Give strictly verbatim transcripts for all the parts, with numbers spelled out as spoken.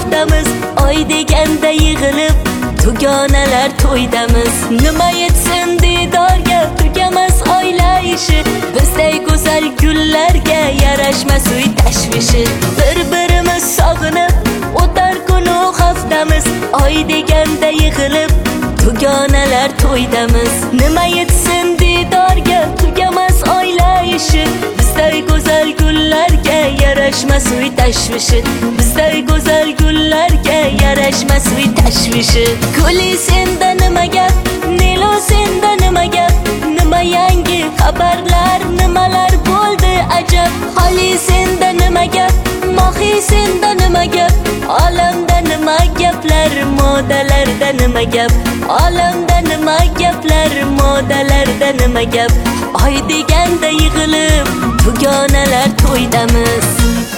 haftamiz, oy deganda yig'ilib tugonalar to'ydamiz. Nima yetsin didorga, tugamas oila ishi, bizday go'zal gullarga yarashmas uy tashvishi. Bir-birimiz sog'inib o'tar kunu haftamiz, oy deganda yig'ilib tugonalar to'ydamiz. Nima yetsin didorga, tugamas oila ishi, bizday go'zal gullarga yarashmas uy tashvishi. Bizday go'zal gullarga yarashmas uy tashvishi. Guli senda nima gap, Nilo senda nima gap, nima yangi xabarlar, nimalar bo'ldi ajab. Hali senda nima gap, Mohi senda nima gap, olamda nima gaplar, modalarda nima gap, olamda nima gaplar, modalarda nima gap. Oy deganda yig'ilib tugonalar to'ydamiz.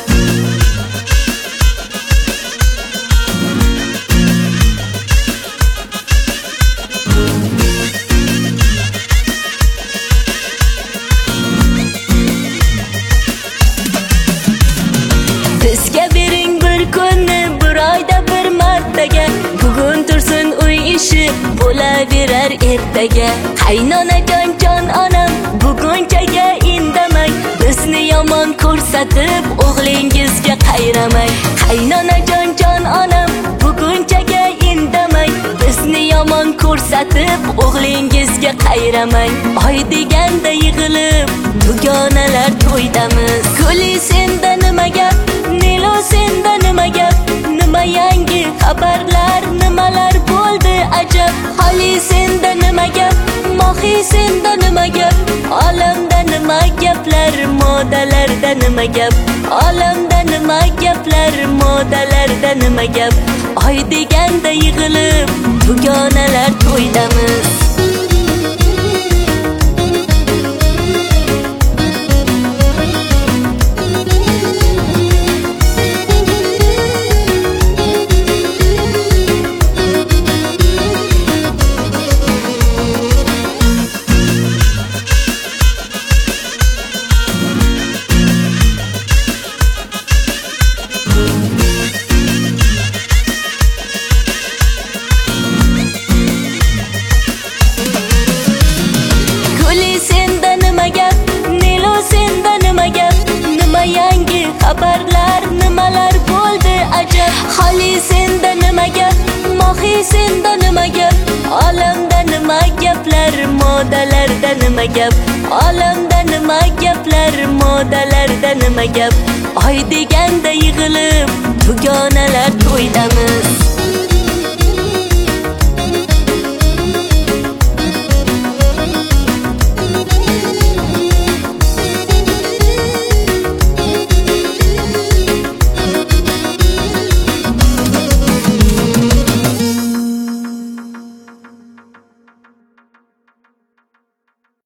Bizga bering bir kunni, bir oyda bir martaga, bugun tursin uy ishi, bo'laverar ertaga. Qaynonajon jon onam, bugunchaga indamang, bizni yomon ko'rsatib o'g'lingizga qayramang. Qaynonajon jon onam, bugunchaga indamang, bizni yomon ko'rsatib o'g'lingizga qayramang. Oy deganda yig'ilib tugonalar to'ydamiz. Guli senda nima gap, Nilo senda nima gap, nima yangi xabarlar, nimalar bo'ldi ajab. Hali senda nima gap, Mohi senda nima gap, olamda nima gaplar, modalarda nima gap, olamda nima gaplar, modalarda nima gap. Oy deganda yig'ilib tugonalar to'ydamiz. Xabarlar, nimalar bo'ldi ajab. Hali senda nima gap, Mohi senda nima gap, olamda nima gaplar, modalarda nima gap, olamda nima gaplar, modalarda nima gap. Oy deganda yig'ilib tugonalar to'ydamiz.